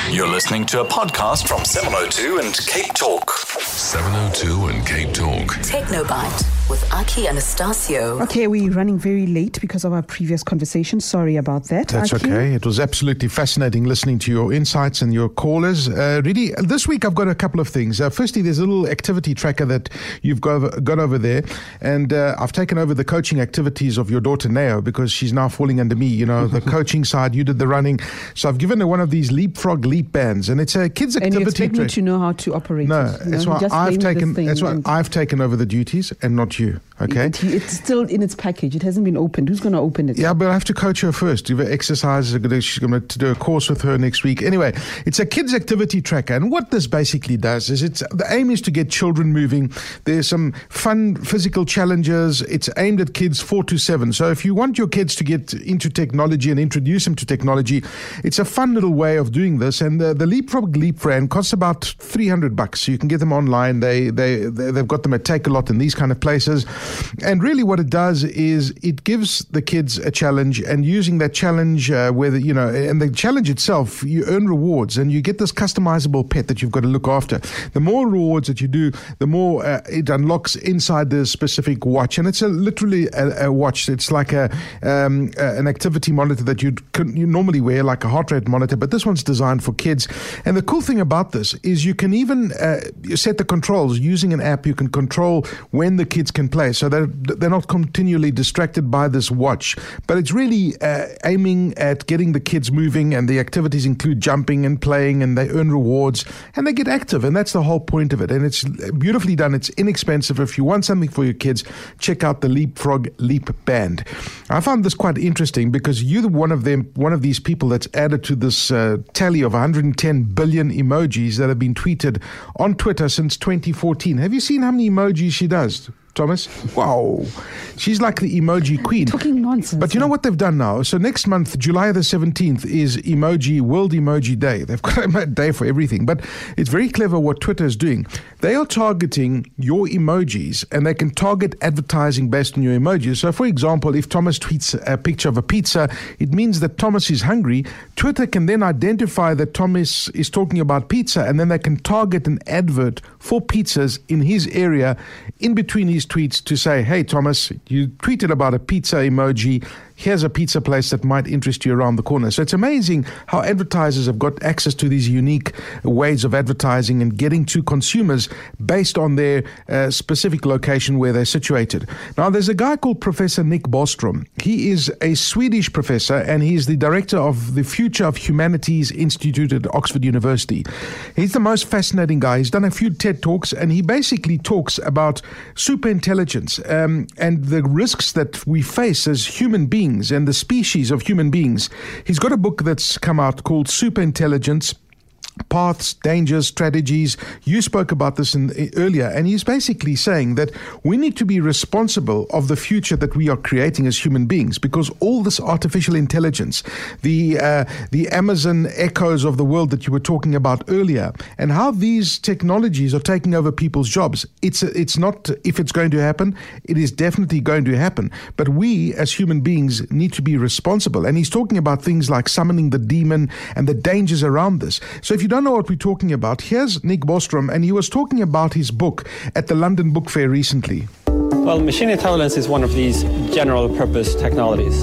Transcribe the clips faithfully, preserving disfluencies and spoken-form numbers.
You're listening to a podcast from seven oh two and Cape Talk. seven oh two and Cape Talk. Technobite with Aki Anastasio. Okay, we're running very late because of our previous conversation. Sorry about that. That's Aki? okay. It was absolutely fascinating listening to your insights and your callers. Uh, really, this week I've got a couple of things. Uh, firstly, there's a little activity tracker that you've got, got over there. And uh, I've taken over the coaching activities of your daughter, Neo, because she's now falling under me. You know, the coaching side, you did the running. So I've given her one of these leapfrog leap bands. And it's a kids and activity. And you expect tra- me to know how to operate No, it. that's know? why Just I've blame taken. this That's why and- I've taken over the duties and not you. Okay. It, it's still in its package. It hasn't been opened. Who's going to open it? Yeah, but I have to coach her first. Give her exercises. She's going to do a course with her next week. Anyway, it's a kids activity tracker. And what this basically does is it's the aim is to get children moving. There's some fun physical challenges. It's aimed at kids four to seven. So if you want your kids to get into technology and introduce them to technology, it's a fun little way of doing this. And the, the Leapfrog Leap brand costs about three hundred bucks. So you can get them online. They, they, they, they've got them at Take-A-Lot and these kind of places. And really what it does is it gives the kids a challenge, and using that challenge, uh, whether, you know, and the challenge itself, you earn rewards and you get this customizable pet that you've got to look after. The more rewards that you do, the more uh, it unlocks inside the specific watch. And it's a literally a, a watch. It's like a um, uh, an activity monitor that you'd, you normally wear, like a heart rate monitor, but this one's designed for kids. And the cool thing about this is you can even uh, set the controls using an app. You can control when the kids can play, so they're, they're not continually distracted by this watch. But it's really uh, aiming at getting the kids moving, and the activities include jumping and playing, and they earn rewards and they get active, and that's the whole point of it. And it's beautifully done. It's inexpensive. If you want something for your kids, check out the Leapfrog Leap Band. I found this quite interesting because you're one of them, one of these people that's added to this uh, tally of one hundred ten billion emojis that have been tweeted on Twitter since twenty fourteen. Have you seen how many emojis she does, Thomas? Wow. She's like the emoji queen. Talking nonsense. But you know what they've done now? So next month, July the seventeenth, is Emoji World Emoji Day. They've got a day for everything. But it's very clever what Twitter is doing. They are targeting your emojis, and they can target advertising based on your emojis. So for example, if Thomas tweets a picture of a pizza, it means that Thomas is hungry. Twitter can then identify that Thomas is talking about pizza, and then they can target an advert for pizzas in his area in between his tweets to say, hey, Thomas, you tweeted about a pizza emoji. Here's a pizza place that might interest you around the corner. So it's amazing how advertisers have got access to these unique ways of advertising and getting to consumers based on their uh, specific location where they're situated. Now, there's a guy called Professor Nick Bostrom. He is a Swedish professor, and he's the director of the Future of Humanities Institute at Oxford University. He's the most fascinating guy. He's done a few TED Talks, and he basically talks about superintelligence um, and the risks that we face as human beings and the species of human beings. He's got a book that's come out called Superintelligence: Paths, Dangers, Strategies. You spoke about this in, earlier, and he's basically saying that we need to be responsible of the future that we are creating as human beings, because all this artificial intelligence, the uh, the Amazon echoes of the world that you were talking about earlier, and how these technologies are taking over people's jobs. It's a, it's not if it's going to happen, it is definitely going to happen. But we as human beings need to be responsible. And he's talking about things like summoning the demon and the dangers around this. So if you don't know what we're talking about, here's Nick Bostrom, and he was talking about his book at the London Book Fair recently. Well, machine intelligence is one of these general purpose technologies.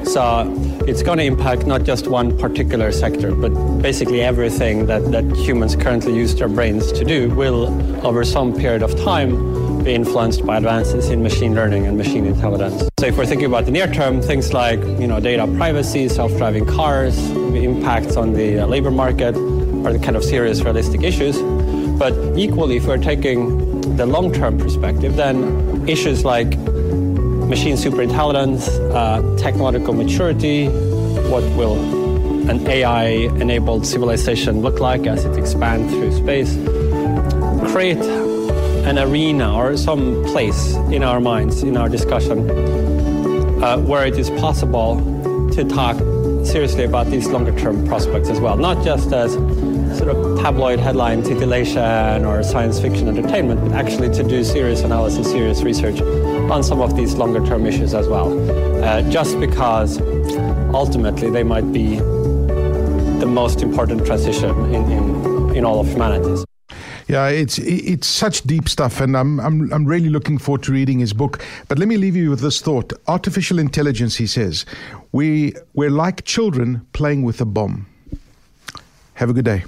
So it's going to impact not just one particular sector, but basically everything that, that humans currently use their brains to do will, over some period of time, be influenced by advances in machine learning and machine intelligence. So if we're thinking about the near term, things like, you know, data privacy, self-driving cars, the impacts on the labor market are the kind of serious, realistic issues. But equally, if we're taking the long-term perspective, then issues like machine superintelligence, uh, technological maturity, what will an A I-enabled civilization look like as it expands through space, create an arena or some place in our minds, in our discussion, uh, where it is possible to talk seriously about these longer-term prospects as well, not just as sort of tabloid headline titillation or science fiction entertainment, but actually to do serious analysis, serious research on some of these longer-term issues as well. Uh, just because ultimately they might be the most important transition in, in, in all of humanity. Yeah, it's it's such deep stuff, and I'm I'm I'm really looking forward to reading his book. But let me leave you with this thought: artificial intelligence, he says, we we're like children playing with a bomb. Have a good day.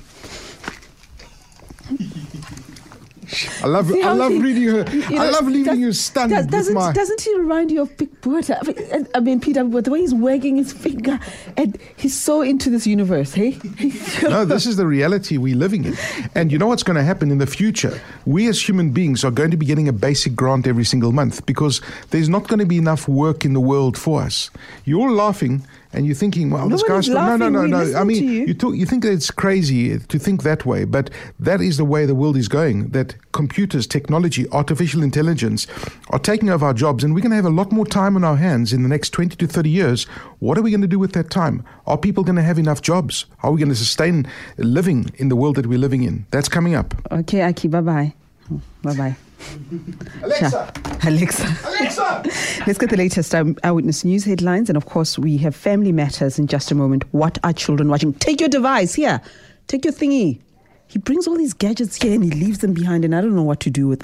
I love I love he, reading her. You know, I love leaving does, you stunned. Does, doesn't, with my... doesn't he remind you of Big Brother? I mean, I mean, Peter, with the way he's wagging his finger, and he's so into this universe, hey? No, this is the reality we're living in. And you know what's going to happen in the future? We as human beings are going to be getting a basic grant every single month because there's not going to be enough work in the world for us. You're laughing and you're thinking, well, this Nobody's guy's... No, no, no, laughing. no. We I mean, listen to you. you, talk, you think that it's crazy to think that way, but that is the way the world is going, that computers, technology, artificial intelligence are taking over our jobs, and we're going to have a lot more time on our hands in the next twenty to thirty years. What are we going to do with that time? Are people going to have enough jobs? Are we going to sustain living in the world that we're living in? That's coming up. Okay, Aki, bye-bye. Bye-bye. Alexa! Alexa. Alexa! Let's get the latest um, Eyewitness News headlines. And of course, we have Family Matters in just a moment. What are children watching? Take your device here. Take your thingy. He brings all these gadgets here and he leaves them behind, and I don't know what to do with them.